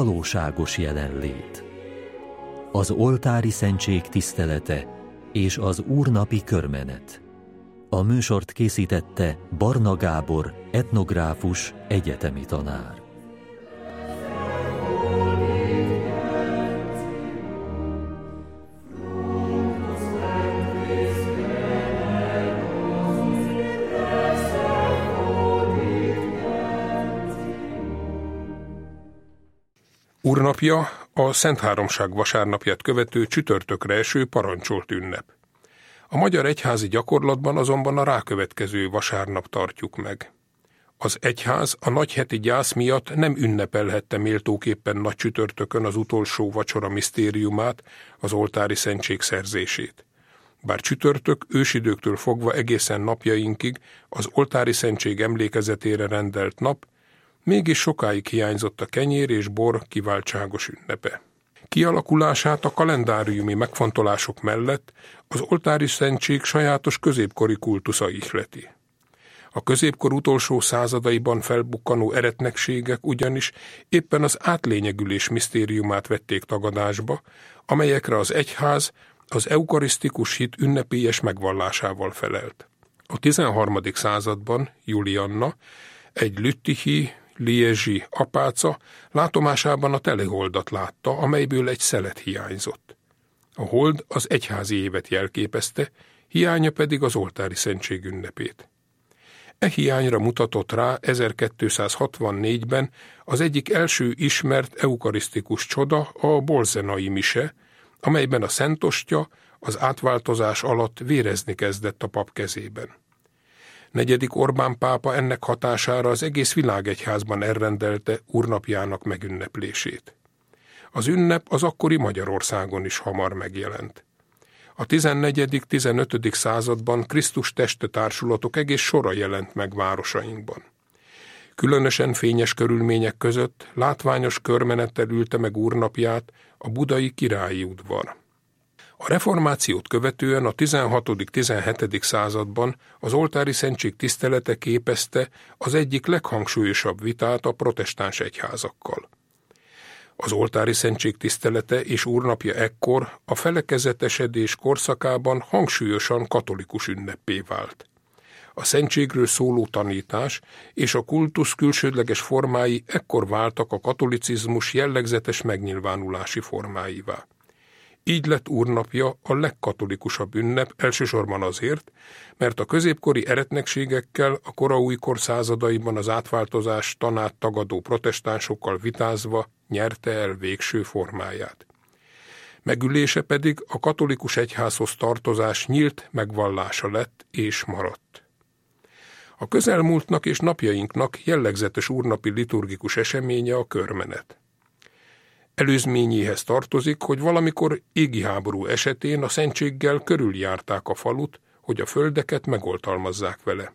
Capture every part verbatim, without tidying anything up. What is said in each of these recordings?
valóságos jelenlét. Az oltári szentség tisztelete és az úrnapi körmenet. A műsort készítette Barna Gábor, etnográfus, egyetemi tanár. Úrnapja a Szentháromság vasárnapját követő csütörtökre eső parancsolt ünnep. A magyar egyházi gyakorlatban azonban a rákövetkező vasárnap tartjuk meg. Az egyház a nagyheti gyász miatt nem ünnepelhette méltóképpen nagy csütörtökön az utolsó vacsora misztériumát, az oltári szentség szerzését. Bár csütörtök ősidőktől fogva egészen napjainkig az oltári szentség emlékezetére rendelt nap, mégis sokáig hiányzott a kenyér és bor kiváltságos ünnepe. Kialakulását a kalendáriumi megfontolások mellett az oltári szentség sajátos középkori kultusza ihleti. A középkor utolsó századaiban felbukkanó eretnekségek ugyanis éppen az átlényegülés misztériumát vették tagadásba, amelyekre az egyház az eukarisztikus hit ünnepélyes megvallásával felelt. A tizenharmadik században Julianna, egy lüttichi, liezsi apáca látomásában a teleholdat látta, amelyből egy szelet hiányzott. A hold az egyházi évet jelképezte, hiánya pedig az oltári szentség ünnepét. E hiányra mutatott rá ezerkétszázhatvannégyben az egyik első ismert eukarisztikus csoda, a bolzenai mise, amelyben a szentostya az átváltozás alatt vérezni kezdett a pap kezében. Negyedik Orbán pápa ennek hatására az egész világegyházban elrendelte úrnapjának megünneplését. Az ünnep az akkori Magyarországon is hamar megjelent. A tizennegyedik-tizenötödik században Krisztus teste társulatok egész sora jelent meg városainkban. Különösen fényes körülmények között látványos körmenettel ülte meg úrnapját a budai királyi udvar. A reformációt követően a tizenhatodik-tizenhetedik században az oltári szentség tisztelete képezte az egyik leghangsúlyosabb vitát a protestáns egyházakkal. Az oltári szentség tisztelete és úrnapja ekkor a felekezetesedés korszakában hangsúlyosan katolikus ünneppé vált. A szentségről szóló tanítás és a kultusz külsődleges formái ekkor váltak a katolicizmus jellegzetes megnyilvánulási formáivá. Így lett úrnapja a legkatolikusabb ünnep, elsősorban azért, mert a középkori eretnekségekkel a koraújkor századaiban az átváltozás tanát tagadó protestánsokkal vitázva nyerte el végső formáját. Megülése pedig a katolikus egyházhoz tartozás nyílt megvallása lett és maradt. A közelmúltnak és napjainknak jellegzetes úrnapi liturgikus eseménye a körmenet. Előzményéhez tartozik, hogy valamikor égi háború esetén a szentséggel körüljárták a falut, hogy a földeket megoltalmazzák vele.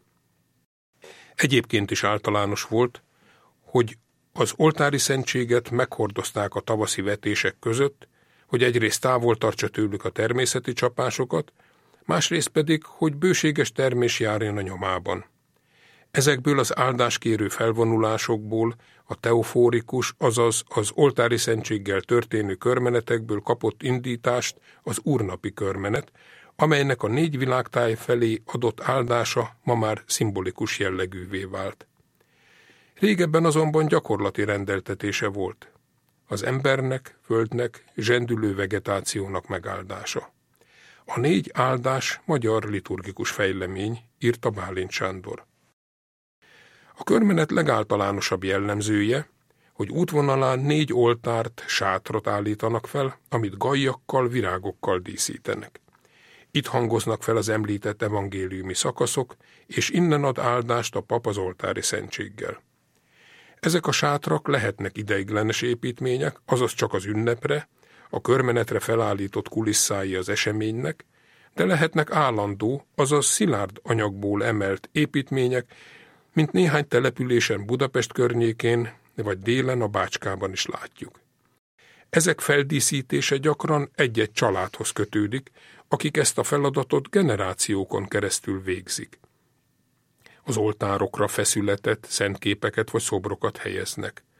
Egyébként is általános volt, hogy az oltári szentséget meghordozták a tavaszi vetések között, hogy egyrészt távol tartsa tőlük a természeti csapásokat, másrészt pedig, hogy bőséges termés járjon a nyomában. Ezekből az áldáskérő felvonulásokból a teofórikus, azaz az oltári szentséggel történő körmenetekből kapott indítást az úrnapi körmenet, amelynek a négy világtáj felé adott áldása ma már szimbolikus jellegűvé vált. Régebben azonban gyakorlati rendeltetése volt. Az embernek, földnek, zsendülő vegetációnak megáldása. A négy áldás magyar liturgikus fejlemény, írta Bálint Sándor. A körmenet legáltalánosabb jellemzője, hogy útvonalán négy oltárt, sátrat állítanak fel, amit gajjakkal, virágokkal díszítenek. Itt hangoznak fel az említett evangéliumi szakaszok, és innen ad áldást a pap az oltári szentséggel. Ezek a sátrak lehetnek ideiglenes építmények, azaz csak az ünnepre, a körmenetre felállított kulisszái az eseménynek, de lehetnek állandó, azaz szilárd anyagból emelt építmények, mint néhány településen Budapest környékén, vagy délen a Bácskában is látjuk. Ezek feldíszítése gyakran egy-egy családhoz kötődik, akik ezt a feladatot generációkon keresztül végzik. Az oltárokra feszületet, szentképeket vagy szobrokat helyeznek.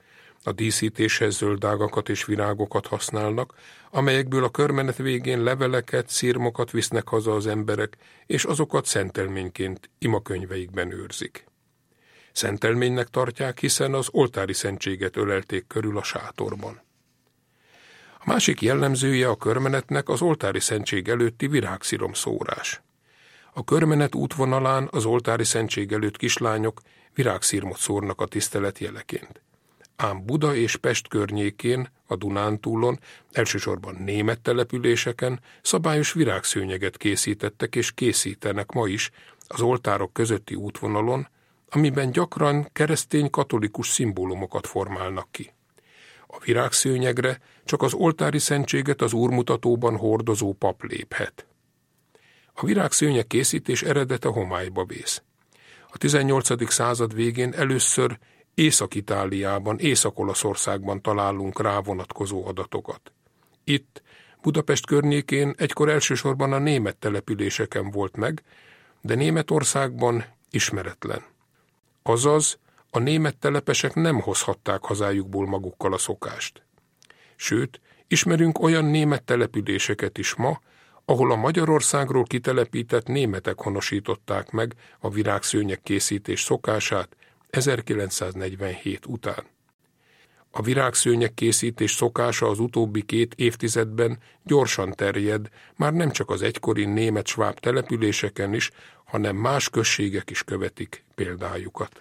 A díszítéshez zöldágakat és virágokat használnak, amelyekből a körmenet végén leveleket, szirmokat visznek haza az emberek, és azokat szentelményként imakönyveikben őrzik. Szentelménynek tartják, hiszen az oltári szentséget ölelték körül a sátorban. A másik jellemzője a körmenetnek az oltári szentség előtti virágsziromszórás. A körmenet útvonalán az oltári szentség előtt kislányok virágszirmot szórnak a tisztelet jeleként. Ám Buda és Pest környékén, a Dunántúlon, elsősorban német településeken szabályos virágszőnyeget készítettek és készítenek ma is az oltárok közötti útvonalon, amiben gyakran keresztény-katolikus szimbólumokat formálnak ki. A virágszőnyegre csak az oltári szentséget az úrmutatóban hordozó pap léphet. A virágszőnyeg készítés eredete homályba vész. A tizennyolcadik század végén először Észak-Itáliában, Észak-Olaszországban találunk rá vonatkozó adatokat. Itt, Budapest környékén egykor elsősorban a német településeken volt meg, de Németországban ismeretlen. Azaz, a német telepesek nem hozhatták hazájukból magukkal a szokást. Sőt, ismerünk olyan német településeket is ma, ahol a Magyarországról kitelepített németek honosították meg a virágszőnyeg készítés szokását ezerkilencszáznegyvenhét után. A virágszőnyeg készítés szokása az utóbbi két évtizedben gyorsan terjed, már nem csak az egykori német-sváb településeken is, hanem más községek is követik példájukat.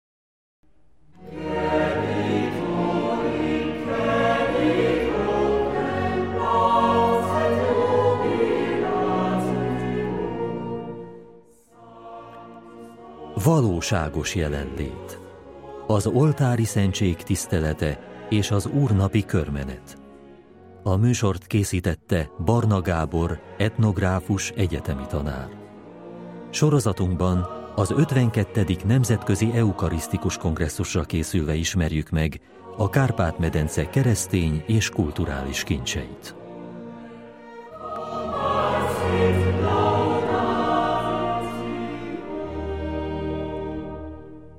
Valóságos jelenlét. Az oltári szentség tisztelete és az úrnapi körmenet. A műsort készítette Barna Gábor, etnográfus, egyetemi tanár. Sorozatunkban az ötvenkettedik Nemzetközi Eukarisztikus Kongresszusra készülve ismerjük meg a Kárpát-medence keresztény és kulturális kincseit.